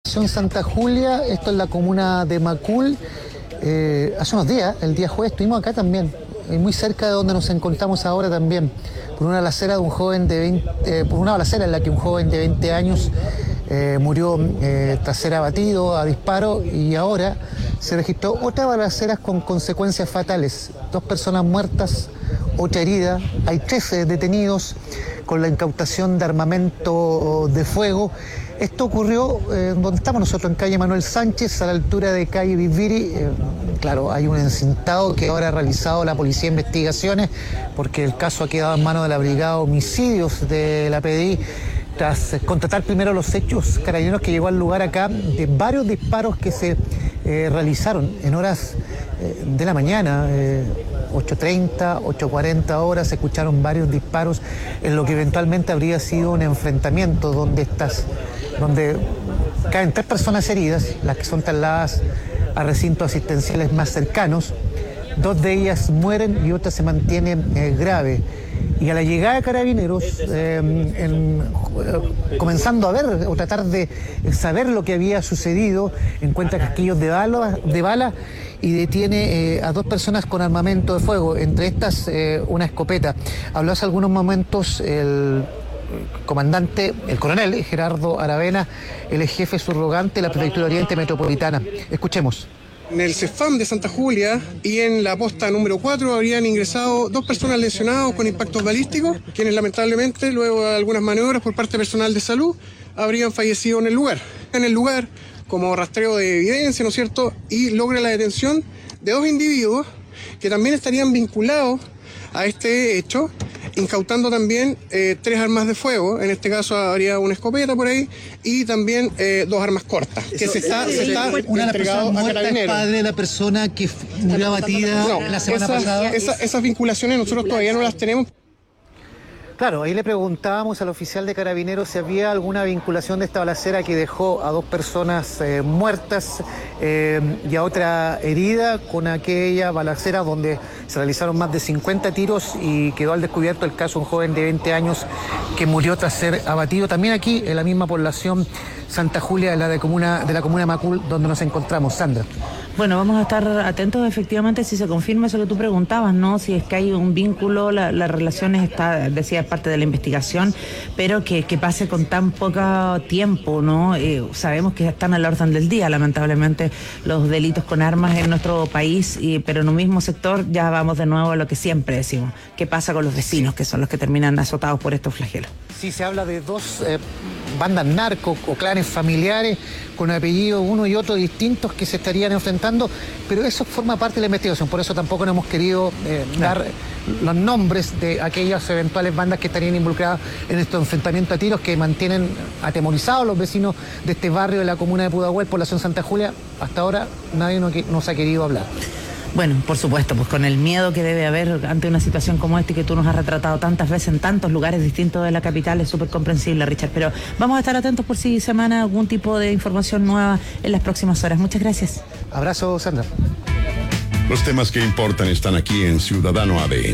Santa Julia, esto es la comuna de Macul. Hace unos días, el día jueves, estuvimos acá también, muy cerca de donde nos encontramos ahora también, por una balacera de un joven por una balacera en la que un joven de 20 años murió tras ser abatido a disparo, y ahora se registró otra balacera con consecuencias fatales. 2 personas muertas, 8 heridas, hay 13 detenidos con la incautación de armamento de fuego. Esto ocurrió donde estamos nosotros, en calle Manuel Sánchez, a la altura de calle Viviri. Claro, hay un encintado que ahora ha realizado la Policía de Investigaciones, porque el caso ha quedado en manos de la Brigada de Homicidios de la PDI, tras constatar primero los hechos. Carabineros que llegó al lugar acá de varios disparos que se realizaron en horas de la mañana, 8:30, 8:40 horas, se escucharon varios disparos en lo que eventualmente habría sido un enfrentamiento donde caen 3 personas heridas, las que son trasladadas a recintos asistenciales más cercanos. 2 de ellas mueren y otra se mantiene grave. Y a la llegada de Carabineros, comenzando a ver o tratar de saber lo que había sucedido, encuentra casquillos de bala y detiene a 2 personas con armamento de fuego, entre estas una escopeta. Habló hace algunos momentos el comandante, el coronel Gerardo Aravena, el jefe subrogante de la Prefectura Oriente Metropolitana. Escuchemos. En el CEFAM de Santa Julia y en la posta número 4 habrían ingresado 2 personas lesionadas con impactos balísticos, quienes lamentablemente, luego de algunas maniobras por parte de personal de salud, habrían fallecido en el lugar. En el lugar, como rastreo de evidencia, ¿no es cierto?, y logra la detención de 2 individuos que también estarían vinculados a este hecho, incautando también 3 armas de fuego. En este caso habría una escopeta por ahí y también 2 armas cortas. Que se está una entregado a Carabineros. ¿Padre de la persona que murió abatida la semana pasada? Esas vinculaciones nosotros todavía no las tenemos. Claro, ahí le preguntábamos al oficial de Carabineros si había alguna vinculación de esta balacera que dejó a 2 personas muertas y a otra herida con aquella balacera donde se realizaron más de 50 tiros y quedó al descubierto el caso de un joven de 20 años que murió tras ser abatido. También aquí, en la misma población Santa Julia, de la comuna de Macul, donde nos encontramos. Sandra. Bueno, vamos a estar atentos efectivamente si se confirma eso que tú preguntabas, ¿no? Si es que hay un vínculo, la relación está, decía, parte de la investigación, pero que pase con tan poco tiempo, ¿no? Sabemos que están a la orden del día, lamentablemente, los delitos con armas en nuestro país, pero en un mismo sector ya vamos de nuevo a lo que siempre decimos. ¿Qué pasa con los vecinos, que son los que terminan azotados por estos flagelos? Sí, se habla de 2 bandas narcos o clanes familiares con apellidos uno y otro distintos que se estarían enfrentando, pero eso forma parte de la investigación, por eso tampoco no hemos querido dar los nombres de aquellas eventuales bandas que estarían involucradas en estos enfrentamientos a tiros que mantienen atemorizados a los vecinos de este barrio de la comuna de Pudahuel, población Santa Julia. Hasta ahora nadie nos ha querido hablar. Bueno, por supuesto, pues con el miedo que debe haber ante una situación como esta y que tú nos has retratado tantas veces en tantos lugares distintos de la capital, es súper comprensible, Richard. Pero vamos a estar atentos por si se emana algún tipo de información nueva en las próximas horas. Muchas gracias. Abrazo, Sandra. Los temas que importan están aquí en Ciudadano ADN.